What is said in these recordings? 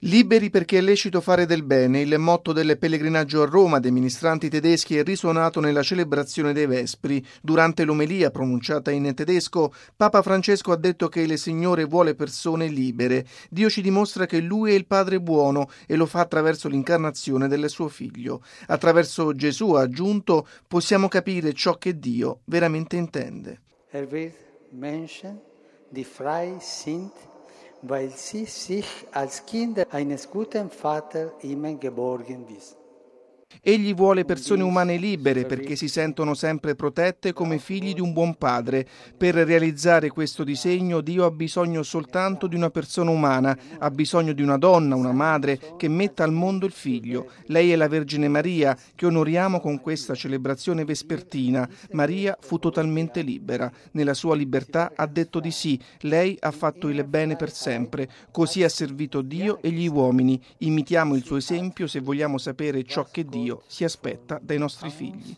Liberi perché è lecito fare del bene, il motto del pellegrinaggio a Roma dei ministranti tedeschi è risuonato nella celebrazione dei Vespri. Durante l'omelia pronunciata in tedesco, Papa Francesco ha detto che il Signore vuole persone libere. Dio ci dimostra che Lui è il Padre buono e lo fa attraverso l'incarnazione del suo Figlio. Attraverso Gesù, ha aggiunto, possiamo capire ciò che Dio veramente intende. Er wird Menschen, die frei sind, weil sie sich als Kinder eines guten Vaters immer geborgen wissen. Egli vuole persone umane libere perché si sentono sempre protette come figli di un buon padre. Per realizzare questo disegno Dio ha bisogno soltanto di una persona umana, ha bisogno di una donna, una madre che metta al mondo il figlio. Lei è la Vergine Maria che onoriamo con questa celebrazione vespertina. Maria fu totalmente libera. Nella sua libertà ha detto di sì. Lei ha fatto il bene per sempre. Così ha servito Dio e gli uomini. Imitiamo il suo esempio se vogliamo sapere ciò che Dio si aspetta dai nostri figli.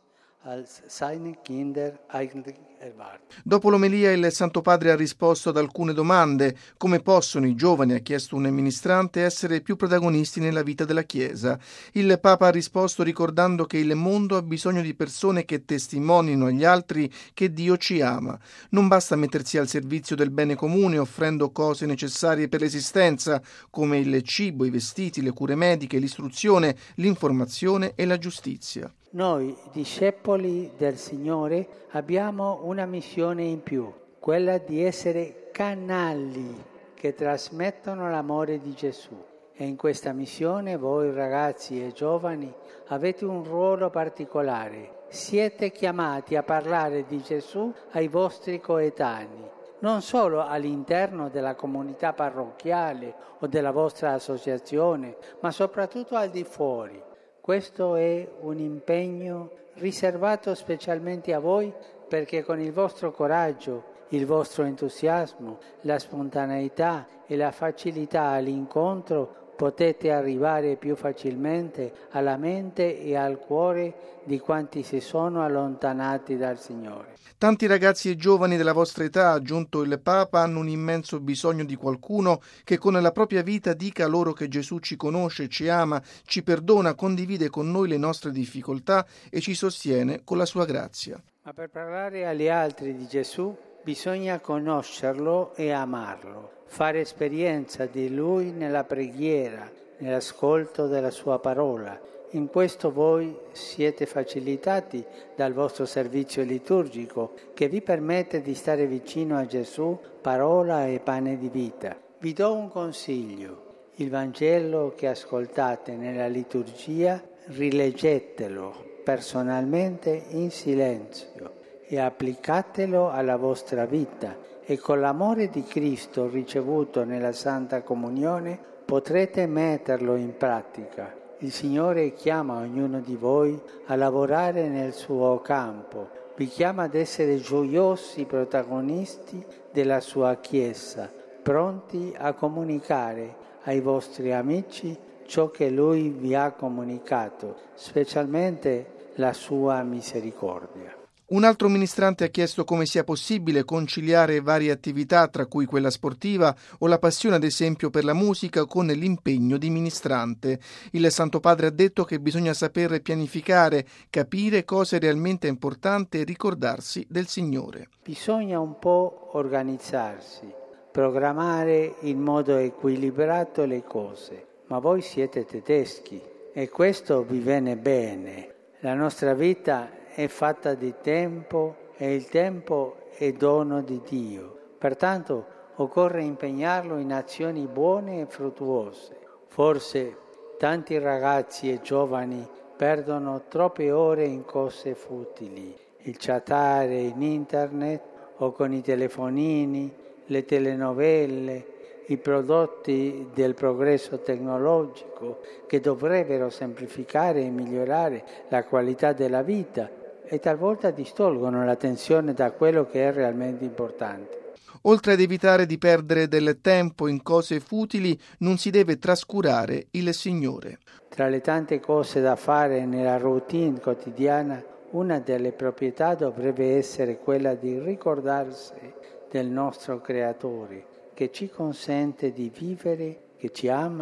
Dopo l'omelia il Santo Padre ha risposto ad alcune domande. Come possono i giovani, ha chiesto un ministrante, essere più protagonisti nella vita della Chiesa? Il Papa ha risposto ricordando che il mondo ha bisogno di persone che testimonino agli altri che Dio ci ama. Non basta mettersi al servizio del bene comune offrendo cose necessarie per l'esistenza, come il cibo, i vestiti, le cure mediche, l'istruzione, l'informazione e la giustizia. Noi, discepoli del Signore, abbiamo una missione in più, quella di essere canali che trasmettono l'amore di Gesù. E in questa missione voi ragazzi e giovani avete un ruolo particolare. Siete chiamati a parlare di Gesù ai vostri coetanei, non solo all'interno della comunità parrocchiale o della vostra associazione, ma soprattutto al di fuori. Questo è un impegno riservato specialmente a voi perché con il vostro coraggio, il vostro entusiasmo, la spontaneità e la facilità all'incontro potete arrivare più facilmente alla mente e al cuore di quanti si sono allontanati dal Signore. Tanti ragazzi e giovani della vostra età, ha aggiunto il Papa, hanno un immenso bisogno di qualcuno che con la propria vita dica loro che Gesù ci conosce, ci ama, ci perdona, condivide con noi le nostre difficoltà e ci sostiene con la sua grazia. Ma per parlare agli altri di Gesù bisogna conoscerlo e amarlo, fare esperienza di Lui nella preghiera, nell'ascolto della Sua parola. In questo voi siete facilitati dal vostro servizio liturgico che vi permette di stare vicino a Gesù, parola e pane di vita. Vi do un consiglio: il Vangelo che ascoltate nella liturgia rileggetelo personalmente in silenzio e applicatelo alla vostra vita e con l'amore di Cristo ricevuto nella Santa Comunione potrete metterlo in pratica. Il Signore chiama ognuno di voi a lavorare nel suo campo, vi chiama ad essere gioiosi protagonisti della sua Chiesa, pronti a comunicare ai vostri amici ciò che Lui vi ha comunicato, specialmente la sua misericordia. Un altro ministrante ha chiesto come sia possibile conciliare varie attività, tra cui quella sportiva o la passione ad esempio per la musica, con l'impegno di ministrante. Il Santo Padre ha detto che bisogna saper pianificare, capire cosa è realmente importante e ricordarsi del Signore. Bisogna un po' organizzarsi, programmare in modo equilibrato le cose, ma voi siete tedeschi e questo vi viene bene. La nostra vita è fatta di tempo e il tempo è dono di Dio. Pertanto occorre impegnarlo in azioni buone e fruttuose. Forse tanti ragazzi e giovani perdono troppe ore in cose futili, il chattare in internet o con i telefonini, le telenovelle, i prodotti del progresso tecnologico che dovrebbero semplificare e migliorare la qualità della vita e talvolta distolgono l'attenzione da quello che è realmente importante. Oltre ad evitare di perdere del tempo in cose futili, non si deve trascurare il Signore. Tra le tante cose da fare nella routine quotidiana, una delle proprietà dovrebbe essere quella di ricordarsi del nostro Creatore, che ci consente di vivere, che ci ama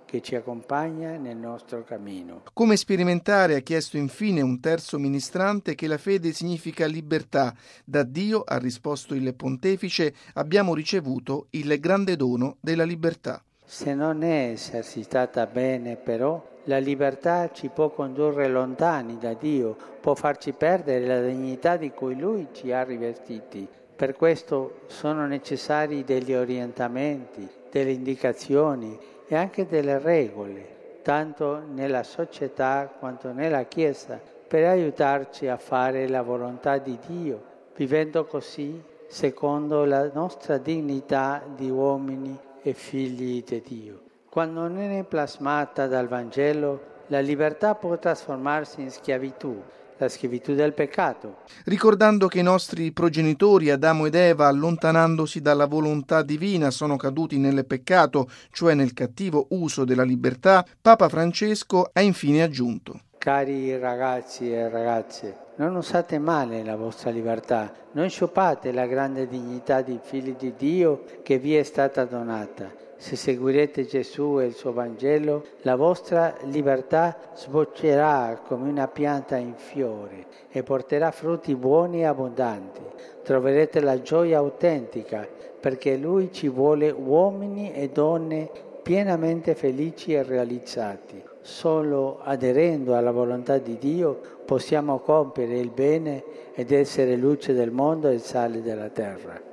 che ci accompagna nel nostro cammino. Come sperimentare, ha chiesto infine un terzo ministrante, che la fede significa libertà. Da Dio, ha risposto il pontefice, abbiamo ricevuto il grande dono della libertà. Se non è esercitata bene, però, la libertà ci può condurre lontani da Dio, può farci perdere la dignità di cui Lui ci ha rivestiti. Per questo sono necessari degli orientamenti, delle indicazioni e anche delle regole, tanto nella società quanto nella Chiesa, per aiutarci a fare la volontà di Dio, vivendo così secondo la nostra dignità di uomini e figli di Dio. Quando non è plasmata dal Vangelo, la libertà può trasformarsi in schiavitù, la schiavitù del peccato. Ricordando che i nostri progenitori Adamo ed Eva, allontanandosi dalla volontà divina, sono caduti nel peccato, cioè nel cattivo uso della libertà, Papa Francesco ha infine aggiunto: Cari ragazzi e ragazze, non usate male la vostra libertà, non sciupate la grande dignità di figli di Dio che vi è stata donata. Se seguirete Gesù e il suo Vangelo, la vostra libertà sboccerà come una pianta in fiore e porterà frutti buoni e abbondanti. Troverete la gioia autentica, perché Lui ci vuole uomini e donne pienamente felici e realizzati. Solo aderendo alla volontà di Dio possiamo compiere il bene ed essere luce del mondo e sale della terra.